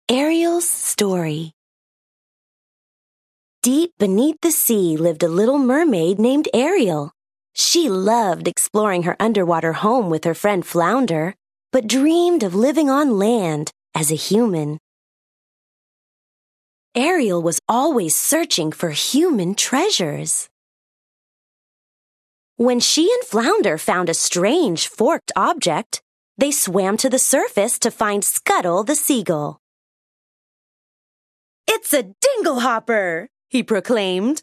Ariel's story. Deep beneath the sea lived a little mermaid named Ariel. She loved exploring her underwater home with her friend Flounder, but dreamed of living on land as a human. Ariel was always searching for human treasures. When she and Flounder found a strange forked object, they swam to the surface to find Scuttle the seagull. "It's a dinglehopper!" he proclaimed.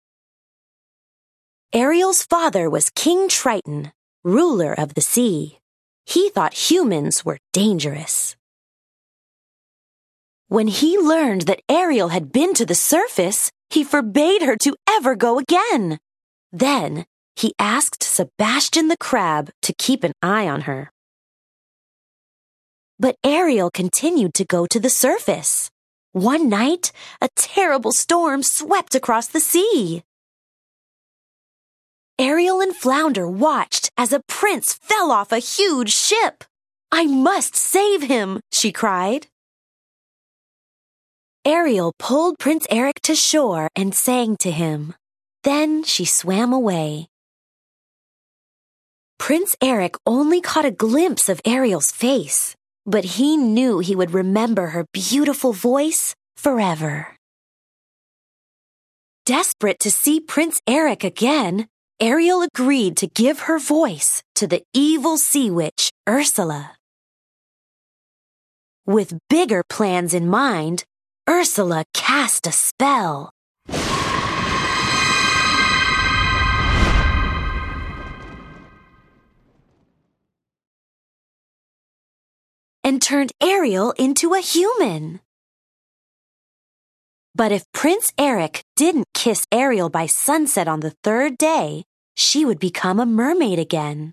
Ariel's father was King Triton, ruler of the sea. He thought humans were dangerous. When he learned that Ariel had been to the surface, he forbade her to ever go again. Then, he asked Sebastian the crab to keep an eye on her. But Ariel continued to go to the surface. One night, a terrible storm swept across the sea. Ariel and Flounder watched as a prince fell off a huge ship. "I must save him," she cried. Ariel pulled Prince Eric to shore and sang to him. Then she swam away. Prince Eric only caught a glimpse of Ariel's face, but he knew he would remember her beautiful voice forever. Desperate to see Prince Eric again, Ariel agreed to give her voice to the evil sea witch, Ursula. With bigger plans in mind, Ursula cast a spell. And turned Ariel into a human. But if Prince Eric didn't kiss Ariel by sunset on the third day, she would become a mermaid again.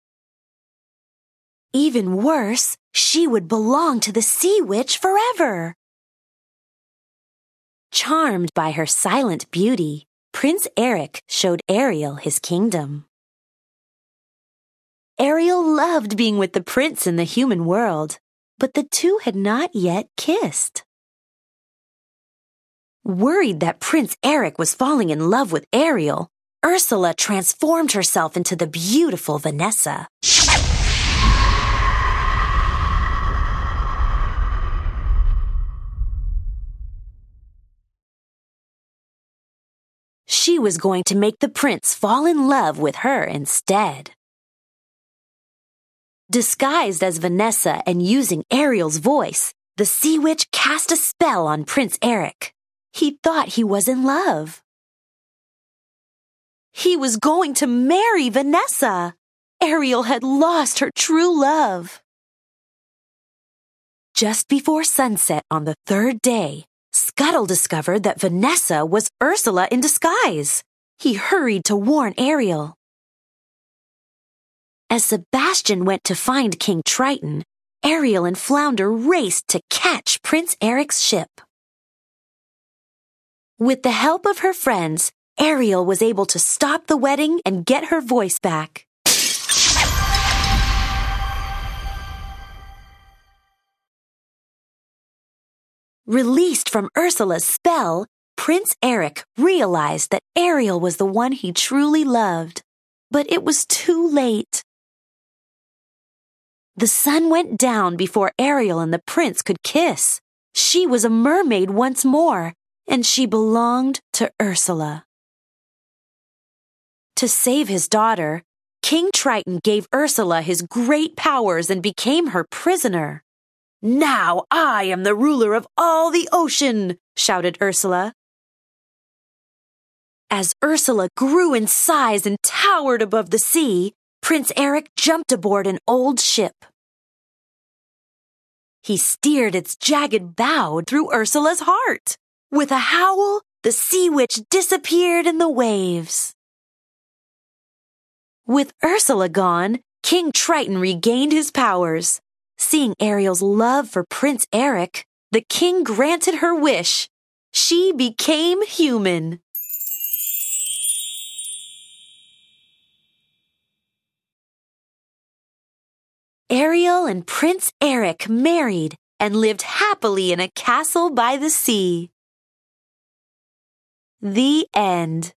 Even worse, she would belong to the sea witch forever. Charmed by her silent beauty, Prince Eric showed Ariel his kingdom. Ariel loved being with the prince in the human world, but the two had not yet kissed. Worried that Prince Eric was falling in love with Ariel, Ursula transformed herself into the beautiful Vanessa. She was going to make the prince fall in love with her instead. Disguised as Vanessa and using Ariel's voice, the sea witch cast a spell on Prince Eric. He thought he was in love. He was going to marry Vanessa. Ariel had lost her true love. Just before sunset on the third day, Scuttle discovered that Vanessa was Ursula in disguise. He hurried to warn Ariel. As Sebastian went to find King Triton, Ariel and Flounder raced to catch Prince Eric's ship. With the help of her friends, Ariel was able to stop the wedding and get her voice back. Released from Ursula's spell, Prince Eric realized that Ariel was the one he truly loved. But it was too late. The sun went down before Ariel and the prince could kiss. She was a mermaid once more, and she belonged to Ursula. To save his daughter, King Triton gave Ursula his great powers and became her prisoner. "Now I am the ruler of all the ocean," shouted Ursula. As Ursula grew in size and towered above the sea, Prince Eric jumped aboard an old ship. He steered its jagged bow through Ursula's heart. With a howl, the sea witch disappeared in the waves. With Ursula gone, King Triton regained his powers. Seeing Ariel's love for Prince Eric, the king granted her wish. She became human. Ariel and Prince Eric married and lived happily in a castle by the sea. The end.